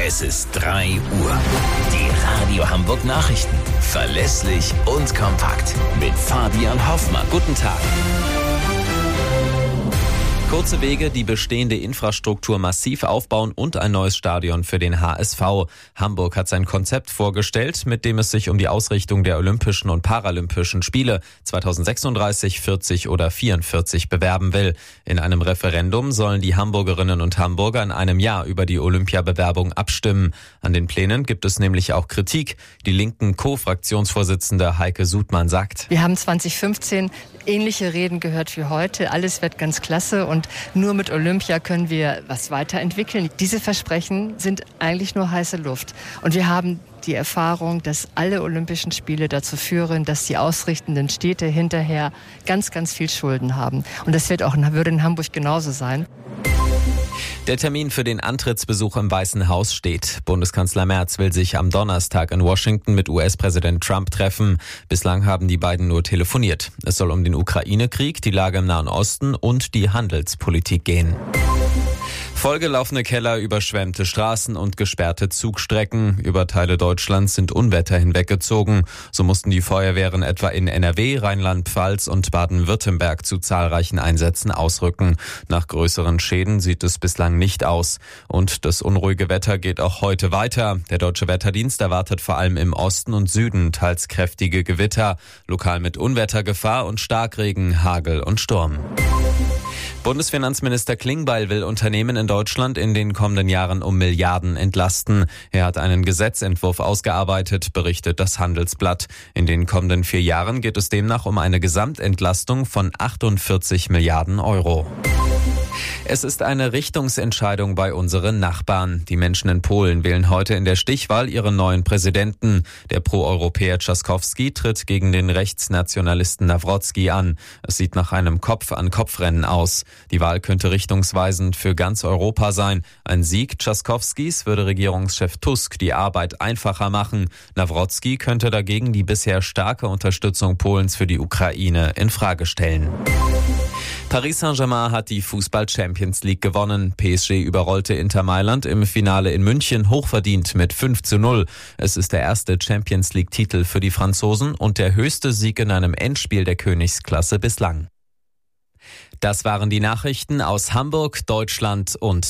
Es ist 3 Uhr. Die Radio Hamburg Nachrichten. Verlässlich und kompakt. Mit Fabian Hoffmann. Guten Tag. Kurze Wege, die bestehende Infrastruktur massiv aufbauen und ein neues Stadion für den HSV. Hamburg hat sein Konzept vorgestellt, mit dem es sich um die Ausrichtung der Olympischen und Paralympischen Spiele 2036, 40 oder 44 bewerben will. In einem Referendum sollen die Hamburgerinnen und Hamburger in einem Jahr über die Olympiabewerbung abstimmen. An den Plänen gibt es nämlich auch Kritik. Die linken Co-Fraktionsvorsitzende Heike Sudmann sagt: Wir haben 2015 ähnliche Reden gehört wie heute. Alles wird ganz klasse und nur mit Olympia können wir was weiterentwickeln. Diese Versprechen sind eigentlich nur heiße Luft. Und wir haben die Erfahrung, dass alle Olympischen Spiele dazu führen, dass die ausrichtenden Städte hinterher ganz, ganz viel Schulden haben. Und das würde in Hamburg genauso sein. Der Termin für den Antrittsbesuch im Weißen Haus steht. Bundeskanzler Merz will sich am Donnerstag in Washington mit US-Präsident Trump treffen. Bislang haben die beiden nur telefoniert. Es soll um den Ukraine-Krieg, die Lage im Nahen Osten und die Handelspolitik gehen. Vollgelaufene Keller, überschwemmte Straßen und gesperrte Zugstrecken. Über Teile Deutschlands sind Unwetter hinweggezogen. So mussten die Feuerwehren etwa in NRW, Rheinland-Pfalz und Baden-Württemberg zu zahlreichen Einsätzen ausrücken. Nach größeren Schäden sieht es bislang nicht aus. Und das unruhige Wetter geht auch heute weiter. Der Deutsche Wetterdienst erwartet vor allem im Osten und Süden teils kräftige Gewitter, lokal mit Unwettergefahr und Starkregen, Hagel und Sturm. Bundesfinanzminister Klingbeil will Unternehmen in Deutschland in den kommenden Jahren um Milliarden entlasten. Er hat einen Gesetzentwurf ausgearbeitet, berichtet das Handelsblatt. In den kommenden 4 Jahren geht es demnach um eine Gesamtentlastung von 48 Milliarden Euro. Es ist eine Richtungsentscheidung bei unseren Nachbarn. Die Menschen in Polen wählen heute in der Stichwahl ihren neuen Präsidenten. Der Pro-Europäer Trzaskowski tritt gegen den Rechtsnationalisten Nawrocki an. Es sieht nach einem Kopf-an-Kopf-Rennen aus. Die Wahl könnte richtungsweisend für ganz Europa sein. Ein Sieg Trzaskowskis würde Regierungschef Tusk die Arbeit einfacher machen. Nawrocki könnte dagegen die bisher starke Unterstützung Polens für die Ukraine in Frage stellen. Paris Saint-Germain hat die Fußball-Champions League gewonnen. PSG überrollte Inter Mailand im Finale in München hochverdient mit 5:0. Es ist der erste Champions League-Titel für die Franzosen und der höchste Sieg in einem Endspiel der Königsklasse bislang. Das waren die Nachrichten aus Hamburg, Deutschland und